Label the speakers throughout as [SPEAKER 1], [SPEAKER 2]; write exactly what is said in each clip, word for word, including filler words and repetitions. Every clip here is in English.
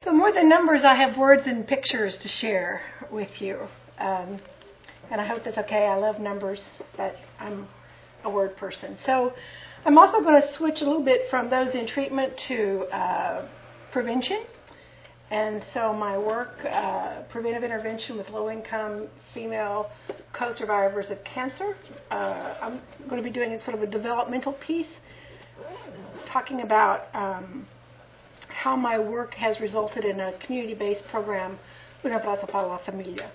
[SPEAKER 1] So more than numbers, I have words and pictures to share with you. Um, and I hope that's okay. I love numbers, but I'm a word person. So I'm also going to switch a little bit from those in treatment to uh, prevention. And so my work, uh, preventive intervention with low-income female co-survivors of cancer. Uh, I'm going to be doing sort of a developmental piece, talking about um, how my work has resulted in a community-based program, Un Abrazo para la Familia.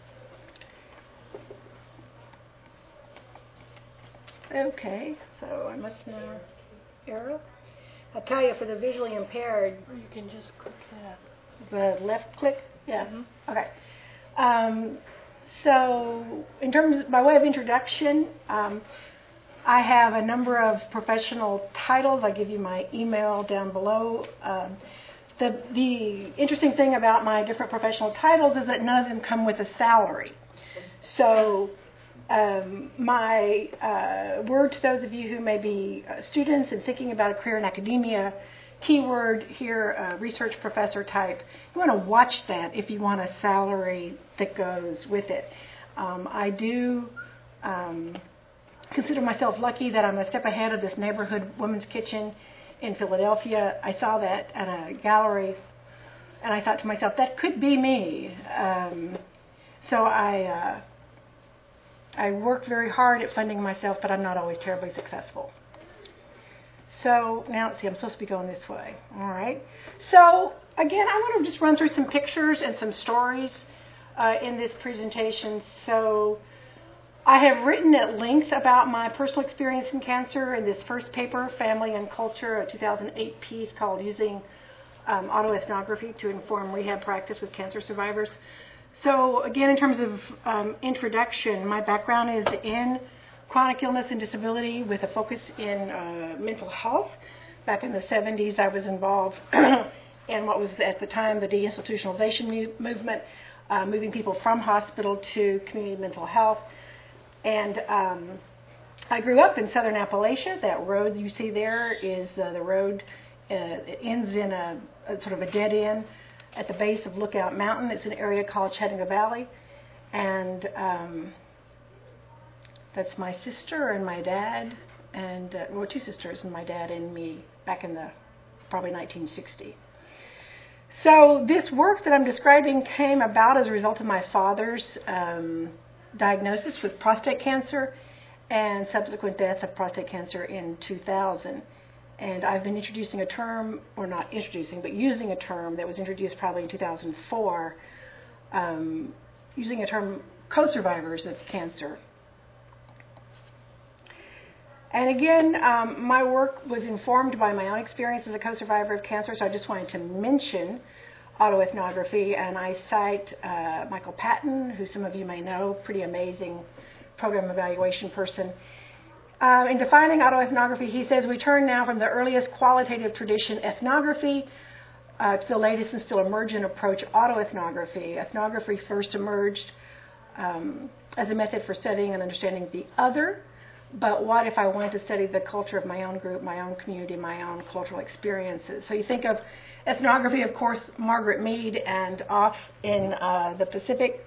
[SPEAKER 1] Okay, so I must now arrow. I'll tell you, for the visually impaired,
[SPEAKER 2] Or you can just click that.
[SPEAKER 1] the left click? Yeah.
[SPEAKER 2] Mhm.
[SPEAKER 1] Okay. Um, so, in terms, by way of introduction, um, I have a number of professional titles. I give you my email down below. Um, the the interesting thing about my different professional titles is that none of them come with a salary. So, um, my uh, word to those of you who may be uh, students and thinking about a career in academia, keyword here, uh, research professor type. You want to watch that if you want a salary that goes with it. Um, I do um, consider myself lucky that I'm a step ahead of this neighborhood women's kitchen in Philadelphia. I saw that at a gallery, and I thought to myself, that could be me. Um, so I uh, I worked very hard at funding myself, but I'm not always terribly successful. So now let's see, I'm supposed to be going this way. All right. So again, I want to just run through some pictures and some stories uh, in this presentation. So I have written at length about my personal experience in cancer in this first paper, Family and Culture, a two thousand eight piece called Using um, Autoethnography to Inform Rehab Practice with Cancer Survivors. So again, in terms of um, introduction, my background is in chronic illness and disability with a focus in uh, mental health. Back in the seventies, I was involved in what was at the time the deinstitutionalization mu- movement, uh, moving people from hospital to community mental health. And um, I grew up in southern Appalachia. That road you see there is uh, the road. Uh, it ends in a, a sort of a dead end at the base of Lookout Mountain. It's an area called Chattanooga Valley. And um, that's my sister and my dad, and uh, well, two sisters and my dad and me back in the probably nineteen sixty. So this work that I'm describing came about as a result of my father's um, diagnosis with prostate cancer and subsequent death of prostate cancer in two thousand. And I've been introducing a term, or not introducing, but using a term that was introduced probably in two thousand four, um, using a term co-survivors of cancer. And again, um, my work was informed by my own experience as a co-survivor of cancer, so I just wanted to mention autoethnography, and I cite uh, Michael Patton, who some of you may know, pretty amazing program evaluation person. Uh, in defining autoethnography, he says, we turn now from the earliest qualitative tradition, ethnography, uh, to the latest and still emergent approach, autoethnography. Ethnography first emerged um, as a method for studying and understanding the other. But what if I wanted to study the culture of my own group, my own community, my own cultural experiences? So you think of ethnography, of course, Margaret Mead, and off in uh, the Pacific.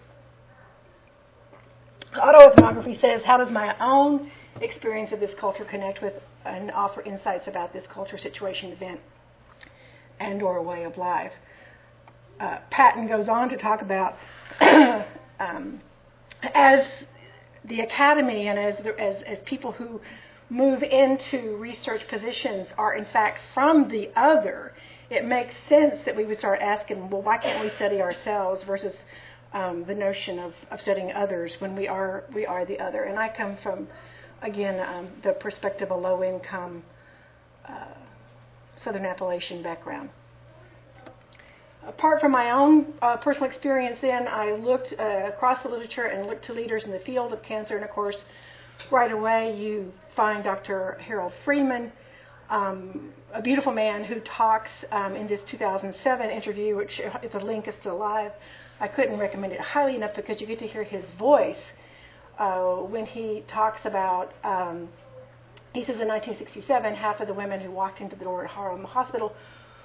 [SPEAKER 1] Autoethnography says, how does my own experience of this culture connect with and offer insights about this culture, situation, event, and or way of life? Uh, Patton goes on to talk about um, as the academy and as, as as people who move into research positions are in fact from the other, it makes sense that we would start asking, well, why can't we study ourselves versus um, the notion of, of studying others when we are we are the other. And I come from, again, um, the perspective of low-income uh, Southern Appalachian background. Apart from my own uh, personal experience then, I looked uh, across the literature and looked to leaders in the field of cancer. And, of course, right away you find Doctor Harold Freeman, um, a beautiful man who talks um, in this two thousand seven interview, which if the link is still live, I couldn't recommend it highly enough because you get to hear his voice uh, when he talks about, um, he says in nineteen sixty-seven, half of the women who walked into the door at Harlem Hospital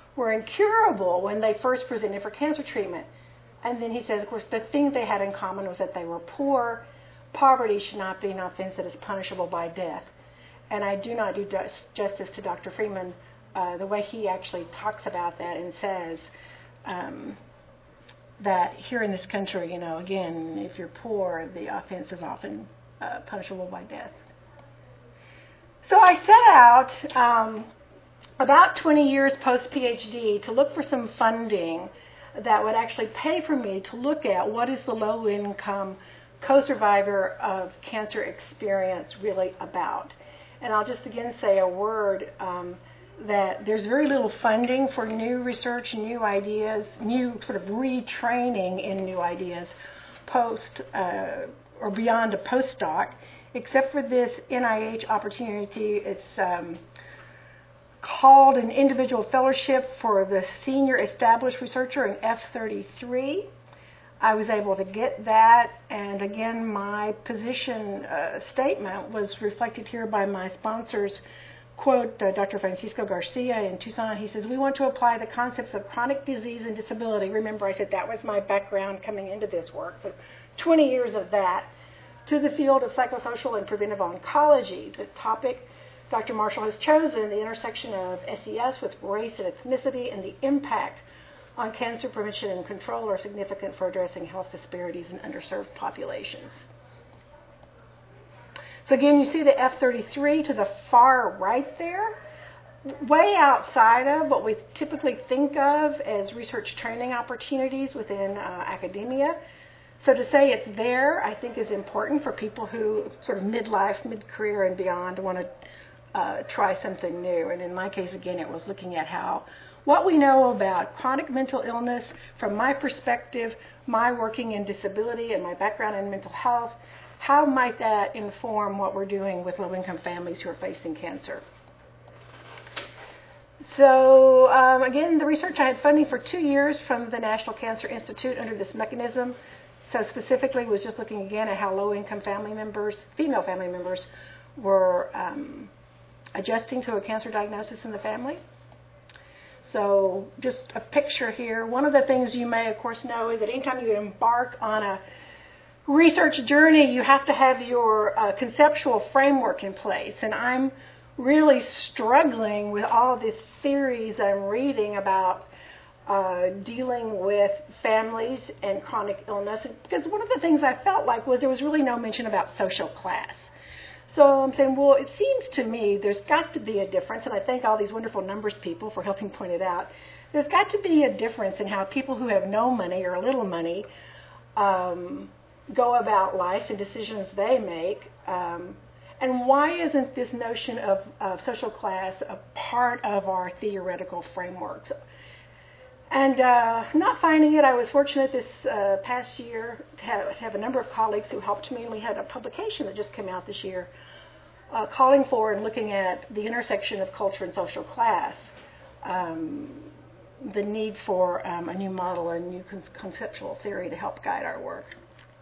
[SPEAKER 1] were incurable when they first presented for cancer treatment. And then he says, of course, the thing they had in common was that they were poor. Poverty should not be an offense that is punishable by death. And I do not do justice to Doctor Freeman, uh, the way he actually talks about that and says um, that here in this country, you know, again, if you're poor, the offense is often uh, punishable by death. So I set out um, about twenty years post-PhD to look for some funding that would actually pay for me to look at what is the low-income co-survivor of cancer experience really about. And I'll just again say a word um, that there's very little funding for new research, new ideas, new sort of retraining in new ideas post uh, or beyond a postdoc, except for this N I H opportunity. It's um, called an individual fellowship for the senior established researcher in F thirty-three. I was able to get that, and again, my position uh, statement was reflected here by my sponsors. Quote, uh, Doctor Francisco Garcia in Tucson, he says, "We want to apply the concepts of chronic disease and disability." Remember, I said that was my background coming into this work, so twenty years of that, to the field of psychosocial and preventive oncology. The topic Doctor Marshall has chosen, the intersection of S E S with race and ethnicity and the impact on cancer prevention and control, are significant for addressing health disparities in underserved populations. So again, you see the F thirty-three to the far right there, way outside of what we typically think of as research training opportunities within uh, academia. So to say it's there, I think, is important for people who sort of midlife, mid-career and beyond want to uh, try something new. And in my case, again, it was looking at how what we know about chronic mental illness from my perspective, my working in disability and my background in mental health, how might that inform what we're doing with low-income families who are facing cancer? So um, again, the research I had funding for two years from the National Cancer Institute under this mechanism. So specifically was just looking again at how low-income family members, female family members, were um, adjusting to a cancer diagnosis in the family. So just a picture here. One of the things you may, of course, know is that anytime you embark on a research journey, you have to have your uh, conceptual framework in place. And I'm really struggling with all the theories I'm reading about uh, dealing with families and chronic illness. Because one of the things I felt like was there was really no mention about social class. So I'm saying, well, it seems to me there's got to be a difference, and I thank all these wonderful numbers people for helping point it out. There's got to be a difference in how people who have no money or little money um, go about life and decisions they make. Um, and why isn't this notion of, of social class a part of our theoretical frameworks? And uh, not finding it, I was fortunate this uh, past year to have, to have a number of colleagues who helped me, and we had a publication that just came out this year uh, calling for and looking at the intersection of culture and social class, um, the need for um, a new model, a new con- conceptual theory to help guide our work.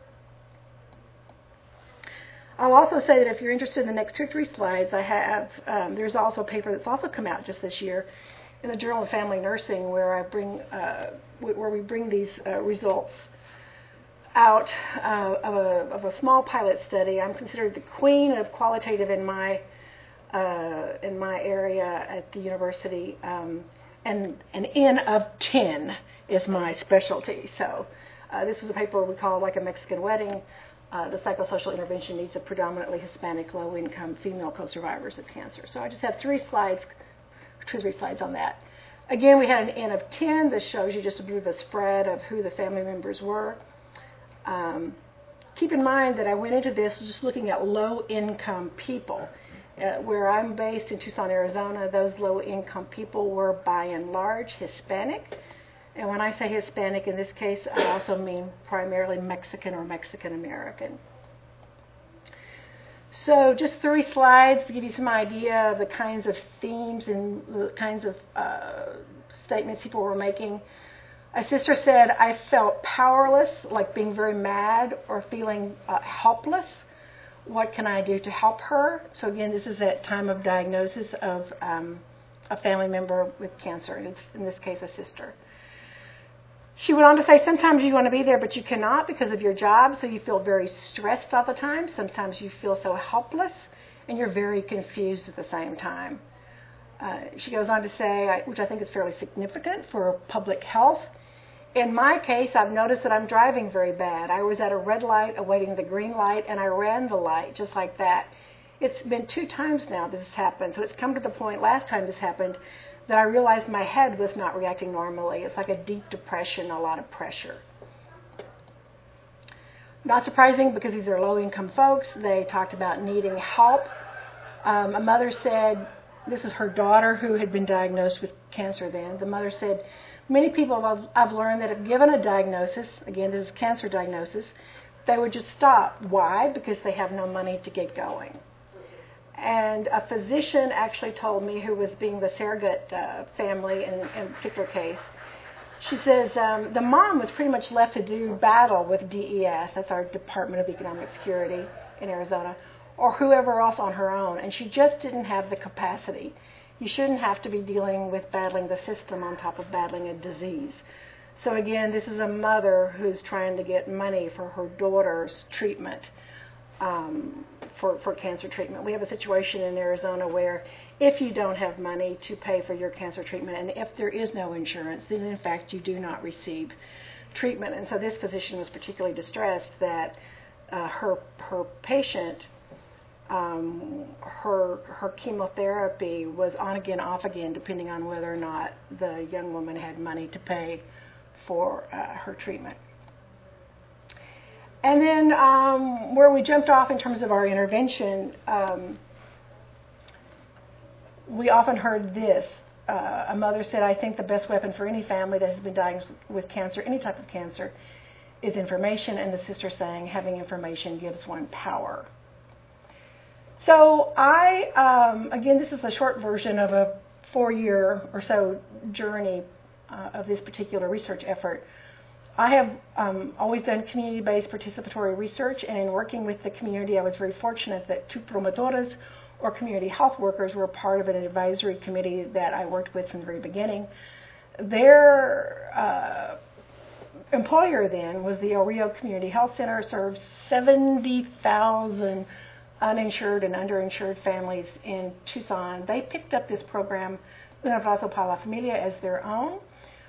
[SPEAKER 1] I'll also say that if you're interested in the next two or three slides, I have, um, there's also a paper that's also come out just this year in the Journal of Family Nursing, where I bring, uh, where we bring these uh, results out uh, of, a, of a small pilot study. I'm considered the queen of qualitative in my uh, in my area at the university, um, and an N of ten is my specialty. So uh, this is a paper we call Like a Mexican Wedding. Uh, the psychosocial intervention needs of predominantly Hispanic, low-income female co-survivors of cancer. So I just have three slides. two or three slides on that. Again, we had an N of ten. This shows you just a bit of a spread of who the family members were. Um, keep in mind that I went into this just looking at low-income people. Uh, where I'm based in Tucson, Arizona, those low-income people were by and large Hispanic. And when I say Hispanic in this case, I also mean primarily Mexican or Mexican-American. So just three slides to give you some idea of the kinds of themes and the kinds of uh, statements people were making. A sister said, I felt powerless, like being very mad or feeling uh, helpless. What can I do to help her? So again, this is at time of diagnosis of um, a family member with cancer, and it's in this case a sister. She went on to say, sometimes you want to be there, but you cannot because of your job, so you feel very stressed all the time. Sometimes you feel so helpless, and you're very confused at the same time. Uh, she goes on to say, which I think is fairly significant for public health, in my case, I've noticed that I'm driving very bad. I was at a red light awaiting the green light, and I ran the light just like that. It's been two times now that this happened, so it's come to the point last time this happened that I realized my head was not reacting normally. It's like a deep depression, a lot of pressure. Not surprising because these are low-income folks. They talked about needing help. Um, a mother said, this is her daughter who had been diagnosed with cancer then. The mother said, many people I've, I've learned that if given a diagnosis, again, this is cancer diagnosis, they would just stop. Why? Because they have no money to get going. And a physician actually told me, who was being the surrogate uh, family in, in a particular case, she says um, the mom was pretty much left to do battle with D E S, that's our Department of Economic Security in Arizona, or whoever else on her own, and she just didn't have the capacity. You shouldn't have to be dealing with battling the system on top of battling a disease. So again, this is a mother who's trying to get money for her daughter's treatment. Um, for, for cancer treatment. We have a situation in Arizona where if you don't have money to pay for your cancer treatment, and if there is no insurance, then in fact you do not receive treatment. And so this physician was particularly distressed that uh, her her patient, um, her her chemotherapy was on again, off again, depending on whether or not the young woman had money to pay for uh, her treatment. And then um, where we jumped off in terms of our intervention, um, we often heard this. Uh, a mother said, I think the best weapon for any family that has been diagnosed with cancer, any type of cancer, is information. And the sister saying, having information gives one power. So I, um, again, this is a short version of a four-year or so journey uh, of this particular research effort. I have um, always done community-based participatory research, and in working with the community, I was very fortunate that two promotoras, or community health workers, were part of an advisory committee that I worked with from the very beginning. Their uh, employer then was the El Rio Community Health Center, serves seventy thousand uninsured and underinsured families in Tucson. They picked up this program, Un Abrazo para la Familia, as their own.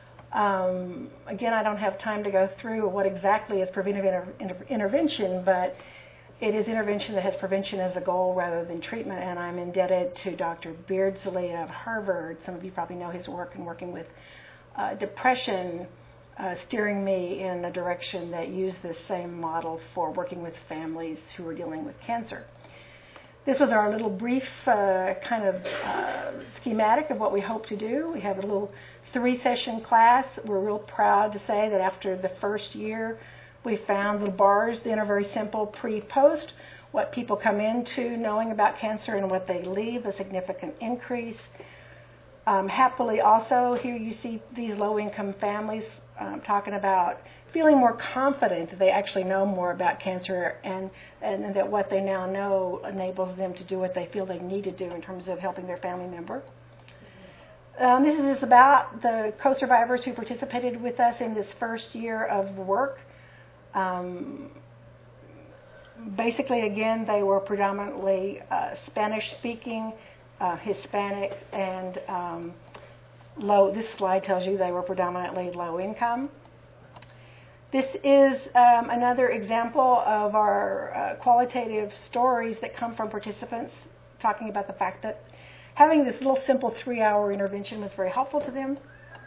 [SPEAKER 1] Um, again, I don't have time to go through what exactly is preventive inter- inter- intervention, but it is intervention that has prevention as a goal rather than treatment, and I'm indebted to Doctor Beardsley of Harvard. Some of you probably know his work in working with uh, depression, uh, steering me in a direction that used this same model for working with families who are dealing with cancer. This was our little brief uh, kind of uh, schematic of what we hope to do. We have a little three-session class. We're real proud to say that after the first year, we found little bars that are very simple pre-post, what people come into knowing about cancer and what they leave, a significant increase. Um, happily also, here you see these low-income families um, talking about feeling more confident that they actually know more about cancer and, and that what they now know enables them to do what they feel they need to do in terms of helping their family member. Um, this is about the co-survivors who participated with us in this first year of work. Um, basically, again, they were predominantly uh, Spanish-speaking, uh, Hispanic, and um, low. This slide tells you they were predominantly low income. This is um, another example of our uh, qualitative stories that come from participants talking about the fact that having this little simple three-hour intervention was very helpful to them.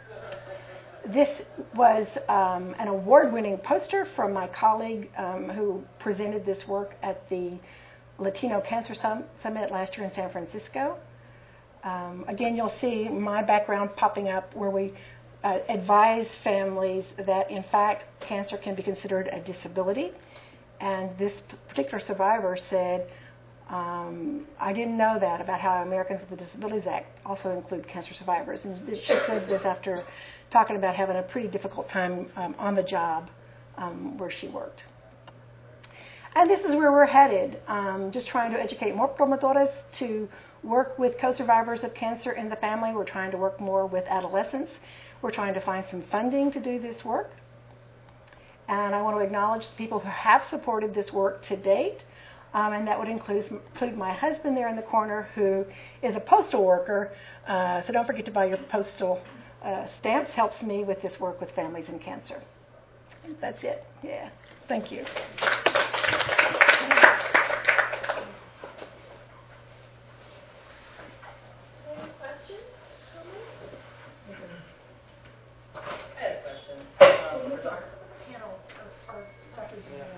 [SPEAKER 1] This was um, an award-winning poster from my colleague um, who presented this work at the Latino Cancer Sum- Summit last year in San Francisco. Um, again, you'll see my background popping up where we uh, advise families that, in fact, cancer can be considered a disability. And this particular survivor said, Um, I didn't know that about how Americans with the Disabilities Act also include cancer survivors. And she says this after talking about having a pretty difficult time um, on the job um, where she worked. And this is where we're headed, um, just trying to educate more promotoras to work with co-survivors of cancer in the family. We're trying to work more with adolescents. We're trying to find some funding to do this work. And I want to acknowledge the people who have supported this work to date. Um, and that would include, include my husband there in the corner, who is a postal worker. Uh, so don't forget to buy your postal uh, stamps. Helps me with this work with families in cancer. That's it. Yeah. Thank you.
[SPEAKER 2] Any questions?
[SPEAKER 3] I had a question. Um, for Doctor
[SPEAKER 1] Panel or Doctor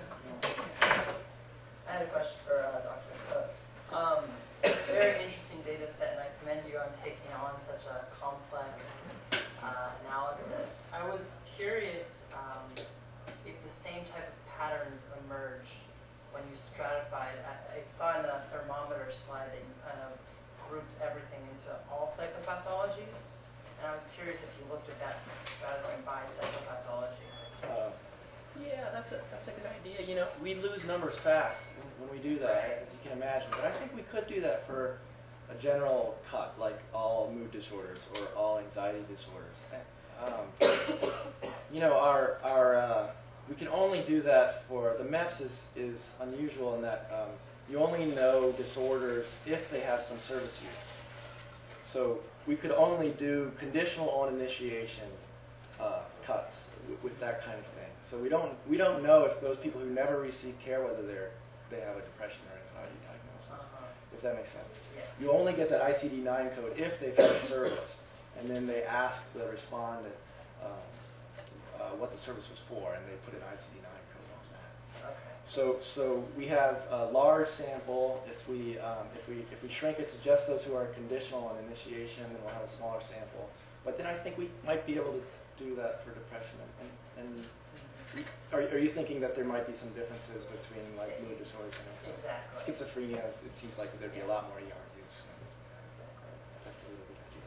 [SPEAKER 3] I had a question for uh, Doctor Cook. Um, very interesting data set, and I commend you on taking on such a complex uh, analysis. I was curious um, if the same type of patterns emerged when you stratified. I, I saw in the thermometer slide that you kind of grouped everything into all psychopathologies, and I was curious if you looked at that stratifying by psychopathology.
[SPEAKER 4] Uh, Yeah, that's a that's a good idea. You know, we lose numbers fast when, when we do that, as you can imagine. But I think we could do that for a general cut, like all mood disorders or all anxiety disorders. Um, you know, our our uh, we can only do that for the M E P S is is unusual in that um, you only know disorders if they have some service use. So we could only do conditional on initiation uh, cuts with, with that kind of thing. So we don't we don't know if those people who never receive care, whether they're they have a depression or anxiety diagnosis. Uh-huh. If that makes sense. Yeah. You only get that I C D nine code if they've had a service, and then they ask the respondent um, uh, what the service was for, and they put an I C D nine code on that.
[SPEAKER 3] Okay.
[SPEAKER 4] So so we have a large sample. If we um, if we if we shrink it to just those who are conditional on initiation, then we'll have a smaller sample. But then I think we might be able to do that for depression. And, and are, are you thinking that there might be some differences between like mood disorders and
[SPEAKER 3] exactly.
[SPEAKER 4] schizophrenia? It seems like there'd be a lot more E R use. That's a really good idea.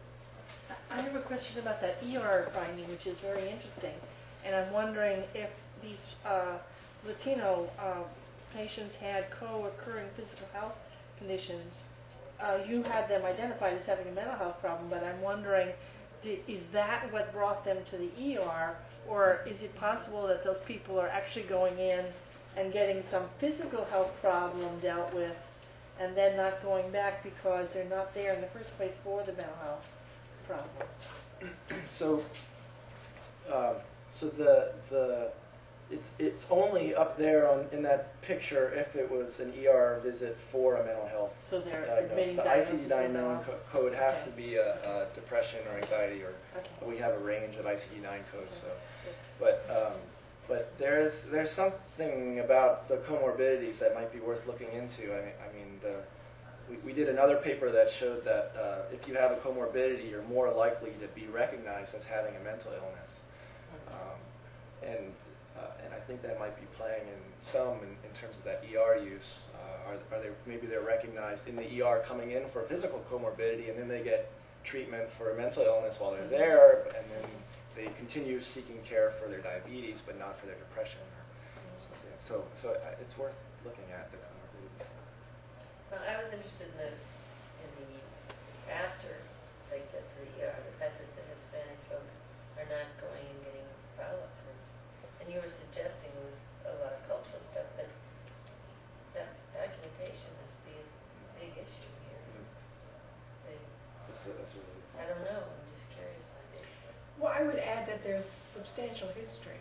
[SPEAKER 2] I have a question about that E R finding, which is very interesting. And I'm wondering if these uh, Latino uh, patients had co-occurring physical health conditions. Uh, you had them identified as having a mental health problem, but I'm wondering, is that what brought them to the E R, or is it possible that those people are actually going in and getting some physical health problem dealt with and then not going back because they're not there in the first place for the mental health problem?
[SPEAKER 4] So, uh, so the the it's it's only up there on in that picture if it was an E R visit for a mental health
[SPEAKER 2] So they're
[SPEAKER 4] diagnosis.
[SPEAKER 2] admitting
[SPEAKER 4] The I C D nine known co- code has
[SPEAKER 2] Okay.
[SPEAKER 4] to be a, a depression or anxiety, or
[SPEAKER 2] Okay.
[SPEAKER 4] we have a range of I C D nine codes.
[SPEAKER 2] Okay.
[SPEAKER 4] So, but um, but there's there's something about the comorbidities that might be worth looking into. I mean, I mean the, we, we did another paper that showed that uh, if you have a comorbidity, you're more likely to be recognized as having a mental illness, um, and uh, and I think that might be playing in some in, in terms of that E R use. Uh, are, are they maybe they're recognized in the E R coming in for a physical comorbidity, and then they get treatment for a mental illness while they're there, and then they continue seeking care for their diabetes, but not for their depression or something. So, so uh, it's worth looking at the comorbidities.
[SPEAKER 5] Well, I was interested in the in the after they get to the E R, the fact that the Hispanic folks are not going and getting follow-ups. And you were suggesting it was a lot of cultural stuff, but that documentation must be a big issue here.
[SPEAKER 4] Mm-hmm.
[SPEAKER 5] They,
[SPEAKER 4] That's, uh, that's really
[SPEAKER 5] I don't know. I'm just curious.
[SPEAKER 1] Well, I would add that there's substantial history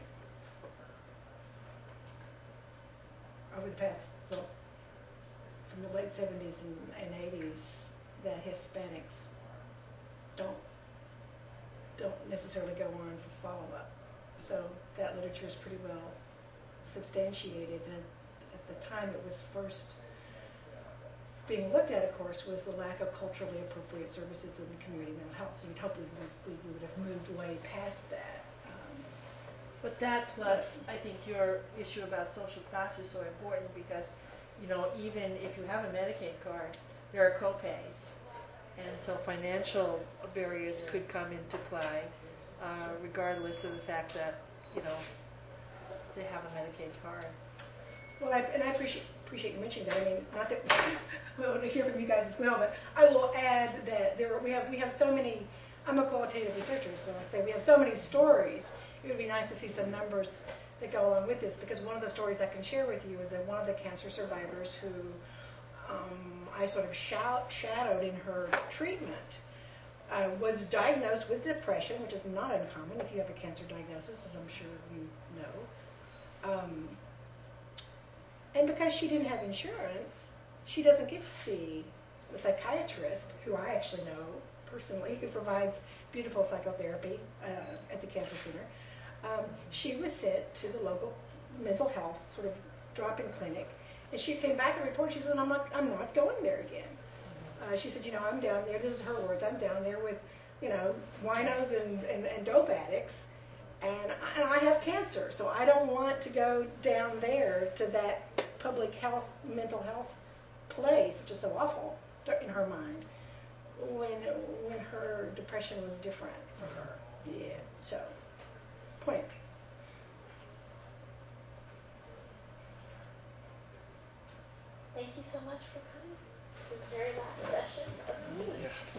[SPEAKER 1] over the past, well, from the late seventies and, and eighties, that Hispanics don't don't necessarily go on for follow-up. So that literature is pretty well substantiated, and at the time it was first being looked at, of course, was the lack of culturally appropriate services in the community mental health. So you'd hope we would, we would have moved way past that. Um,
[SPEAKER 2] But that plus, I think your issue about social class is so important because, you know, even if you have a Medicaid card, there are co-pays. And so financial barriers could come into play, uh, regardless of the fact that, you know, they have a Medicaid card.
[SPEAKER 1] Well, I, and I appreciate appreciate you mentioning that. I mean, not that we want to hear from you guys as well, but I will add that there we have we have so many. I'm a qualitative researcher, so I say we have so many stories. It would be nice to see some numbers that go along with this, because one of the stories I can share with you is that one of the cancer survivors who um, I sort of shout, shadowed in her treatment uh, was diagnosed with depression, which is not uncommon if you have a cancer diagnosis, as I'm sure you know. Um, and because she didn't have insurance, she doesn't get to see the psychiatrist, who I actually know personally, who provides beautiful psychotherapy uh, at the cancer center. Um, she was sent to the local mental health sort of drop-in clinic, and she came back and reported. She said, "I'm not, I'm not going there again." Uh, she said, "You know, I'm down there. This is her words. I'm down there with, you know, winos and, and, and dope addicts, and I, and I have cancer, so I don't want to go down there to that public health, mental health place, which is so awful in her mind, when when her depression was different for her." Yeah. So. Point.
[SPEAKER 6] Thank you so much for coming to the very last session of the meeting.
[SPEAKER 4] Yeah.